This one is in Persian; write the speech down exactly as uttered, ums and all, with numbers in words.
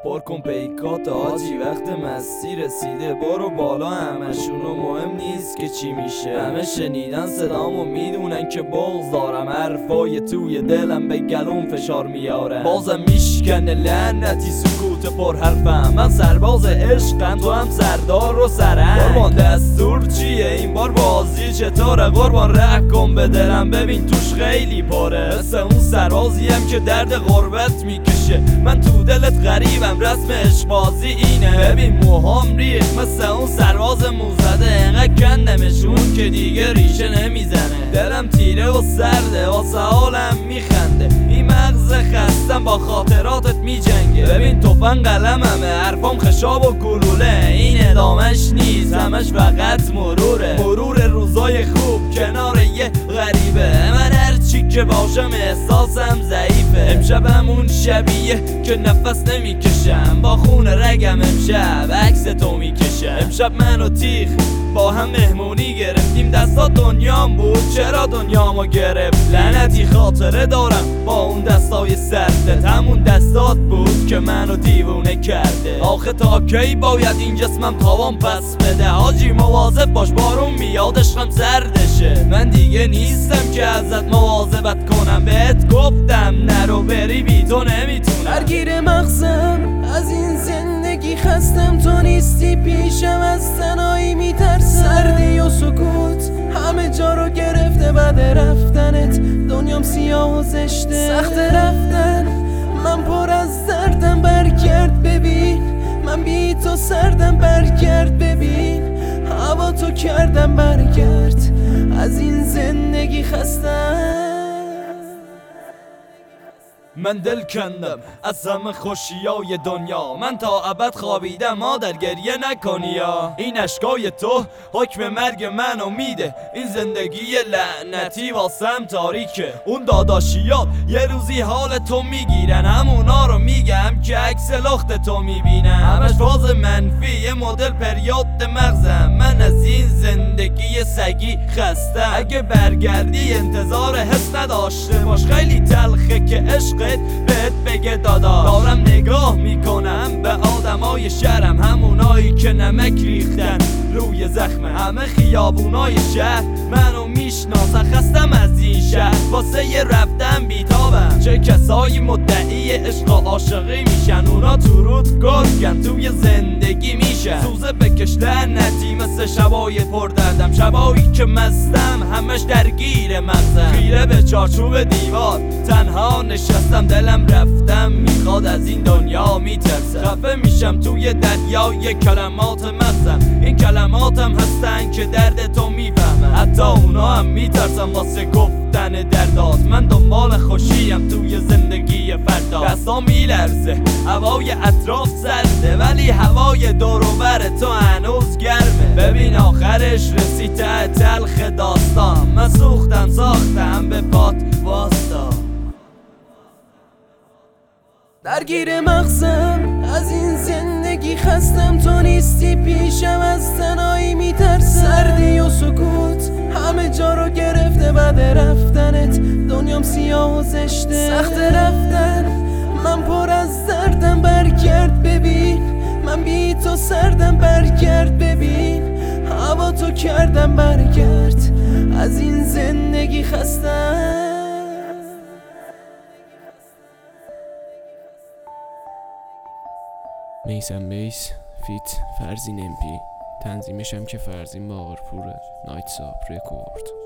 پر کن پیکات آجی وقت مستی رسیده برو بالا همشونو مهم نیست که چی میشه همه شنیدن صدامو میدونن که بغض دارم حرفای توی دلم به گلوم فشار میارن بازم میشکنه لعنتی سکوت پر حرفم من سرباز عشقم تو هم سردار و سرنگ قربان دستور چیه این بار بازی چطوره قربان ره کن به دلم ببین توش خیلی پره مثل اون سربازیم که درد غربت میکشه من تو دلت غریبم رسم عشق بازی اینه ببین موهام ریخ مثل اون سرباز موزده انقدر کندمشون که دیگه ریشه نمیزنه دلم تیره و سرده واسه حالم میخنده این مغز خستم با خاطراتت میجنگه ببین توفن قلممه حرفام خشاب و گلوله این ادامش نیست همش فقط مروره مرور روزای خوب کنار یه غریبه من هرچی که باشم احساسم ضعیفه امشب همون شبیه که نفس نمیکشم با خون رگم امشب عکس تو میکشم امشب من و تیخ با هم مهمونی گرفتیم دستا دنیام بود چرا دنیامو گرفت لعنتی خاطره دارم با اون دستای سردت همون دستات بود که منو دیوونه کرده آخه تا کی باید این جسمم تاوان پس بده حاجی مواظب باش بارون میاد عشقم زردشه من دیگه نیستم که ازت مواظبت کنم بهت گفتم نرو بری بی تو نمیتونم درگیر مغزم از این زندگی خستم تو نیستی پیشم از تنهایی میترسم سردی و سکوت همه جا رو گرفته بعد رفتنت دنیام سیاه و زشته سخت رفتن من پر از دردم برگرد ببین من بی تو سردم برگرد ببین هوا تو کردم برگرد از این زندگی خستم من دل کندم از همه خوشیای دنیا من تا ابد خوابیدم مادر گریه نکنی یا این اشکای تو حکم مرگ منو میده این زندگی لعنتی واسم تاریکه اون داداشیات یه روزی حال تو میگیرن همونا رو میگم که عکس لخت تو میبینن همش فاز منفی یه مدل پریود مغزم من از این زندگی سگی خسته اگه برگردی انتظار حس نداشته باش خیلی تلخه که عشق بهت بگه دادا دارم نگاه میکنم به آدمای شهرم همونایی که نمک ریختن روی زخمه همه خیابونای شهر منو میشناسن خستم از این شهر واسه یه رفتن بیتابم چه کسایی مدعی عشق و عاشقی میشن اونا تو رود گرگن توی زندگی میشن سوزه بکش لعنتی مثل شبای پردردم شبایی که مستم همش درگیر مغزم خیره به چارچوب دیوار تنها نشستم دلم رفتم میخواد از این دنیا میترسم خفه میشم توی دریای کلمات مغزم این کلماتم هستن که درد تو میفهمم حتی اونا هم میترسم واسه گفتن دردات من دنبال خوشیم توی زندگی فردا دستا میلرزه هوای اطراف سرده ولی هوای دور و بر تو هنوز گرمه ببین آخرش رسید ته تلخ داستان من سوختم ساختم به پات واستا درگیر مغزم از این زندگی خستم تو نیستی پیشم از تنهایی میترسم سردی و سکوت همه جا رو گرفته بعد رفتنت دنیام سیاه و زشته سخت رفتن من پر از دردم برگرد ببین من بی تو سردم برگرد ببین هوا تو کردم برگرد از این زندگی خستم میسم بیس فیت فرزین امپی تنظیمشم که فرزین باقرپوره نایت ساب رکورد